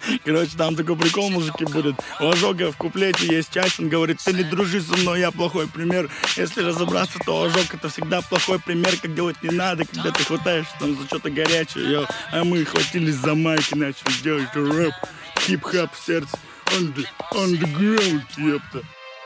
Короче, там такой прикол, мужики, будет. У Ожога в куплете есть часть, он говорит: ты не дружи со мной, я плохой пример. Если разобраться, то Ожог — это всегда плохой пример, как делать не надо, когда ты хватаешься там за что-то горячее, йо. А мы хватились за майки, начали делать рэп, хип-хап в сердце, underground, ёпта.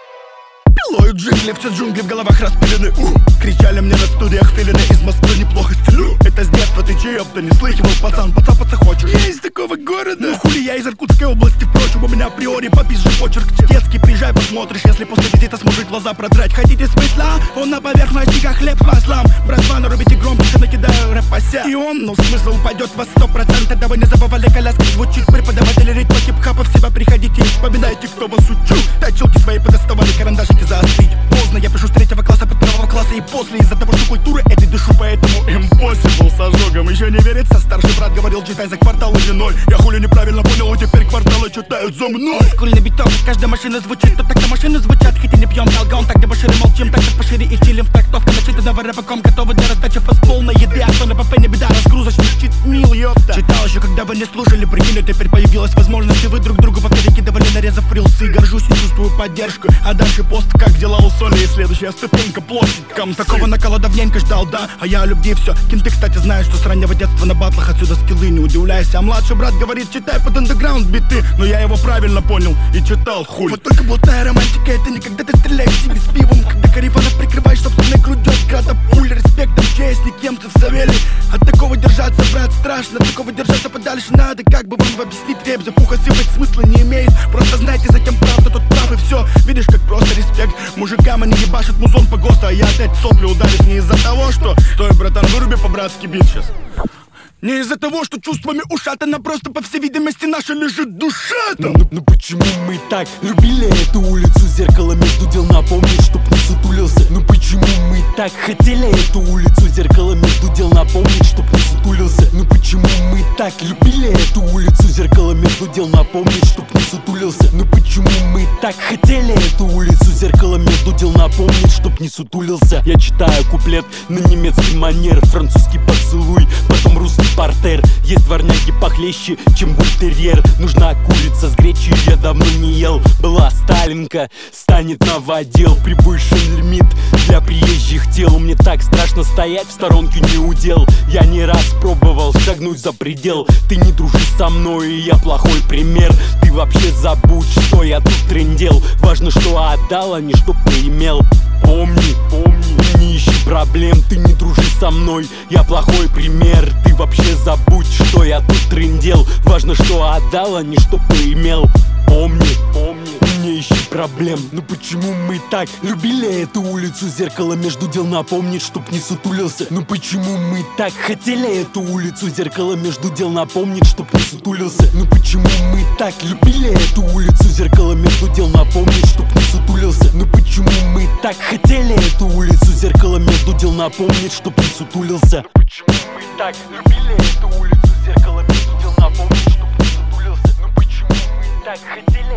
Пилою джингли, все джунгли в головах распилены. Кричали мне на студиях филины: из Москвы неплохо стилю. Это с детства, ты че, ёпта, не слыхивал, пацан, поцапаться хочешь? Я из такого города. Ну хули, я из Иркутской области, впрочем, у меня априори попизжий почерк детский. Приезжай, посмотришь, если после визита сможет глаза продрать. Хотите смысла? Он на поверхности, как хлеб с маслом. Братва, нарубите громко, накидаю рэпася. И он, ну смысл упадет во 100%. Да вы не забывали, коляска звучит. Преподаватели ритма хип-хапа, в себя приходите и вспоминайте, кто вас учил. Тачилки свои подоставали, карандашики заострить. Поздно, я пишу с 3 класса под 1 класса и после. Из-за того, что культуры этой дышу, поэтому impossible с Ожогом. Еще не верится, старший брат говорил: читай за квартал или 0. Я хули неправильно понял, и теперь кварталы читают за мной. Скульный биток, каждая машина звучит, то так-то машины звучат. Хоть и не пьем алкоголь, так где пошире молчим, так пошире и чилим. В трактовке начитанного рэпаком, готовы для раздачи фастполной еды. А кто на ПП не беда, разгрузочный чит мил, ёпта. Читал еще, когда вы не слушали, прикинь, теперь появилась возможность, и вы друг другу поперекидывали, нарезав рилсы. Горжусь и чувствую поддержку, а дальше пост, как дела у Соли. И следующая ступенька, площадь Кам. Такого накала давненько ждал, да, а я о любви все. Кенты, кстати, знают, что с раннего детства на батлах, отсюда скиллы, не удивляйся. А младший брат говорит: читай под андеграунд биты. Но я его правильно понял и читал, хуй. Вот только блатная романтика — это не когда ты стреляешь себе с пивом, когда карифана прикрываешь собственной грудью от града пуль. Респектом честник, немцев Савелий. От такого держаться, брат, страшно. От такого держаться подальше надо. Как бы вам объяснить, реп за пуха сыпать смысла не имеет. Просто знайте, за кем правда, тот прав, и все. Видишь, как просто респект. Мужикам они ебашат музон по ГОСТу, а я опять сопли ударюсь не из-за того, что... Стой, братан, выруби по-братски бит сейчас. Не из-за того, что чувствами ушатана, просто по всей видимости наша лежит душа там. Ну почему мы так любили эту улицу? Зеркало между дел напомнит, чтоб не сутулился. Ну почему мы так хотели эту улицу? Зеркало между дел напомнит, чтоб не сутулился. Ну почему мы так любили эту улицу? Зеркало между дел напомнит, чтоб не сутулился. Ну почему мы так хотели эту улицу? Зеркало между дел напомнит, чтоб не сутулился. Я читаю куплет на немецкий манер, французский поцелуй, потом русский портер. Есть дворняги похлеще, чем бультерьер. Нужна курица с гречей, я давно не ел. Была Сталинка, станет новодел. Превышен лимит для приезжих тел. Мне так страшно стоять в сторонке, не удел. Я не раз пробовал шагнуть за предел. Ты не дружишь со мной, и я плохой пример. Ты вообще забудь, что я тут трындел. Важно, что отдал, а не что поимел. Помни, не ищи проблем. Ты не дружишь со мной, я плохой пример. Ты вообще забудь, что я тут трындел. Важно, что отдал, а не что поимел. Помни, не ищи проблем. Ну почему мы так любили эту улицу? Зеркало между дел напомнит, чтоб не сутулился. Ну почему мы так хотели эту улицу? Зеркало между дел напомнит, чтоб не сутулился. Ну почему мы так любили эту улицу? Зеркало между дел напомнит, чтоб не сутулился. Ну почему мы так хотели эту улицу? Зеркало между дел напомнит, чтоб не сутулился. Почему мы так любили эту улицу? Зеркало между дел напомнит, чтоб не сутулился. Ну почему мы так хотели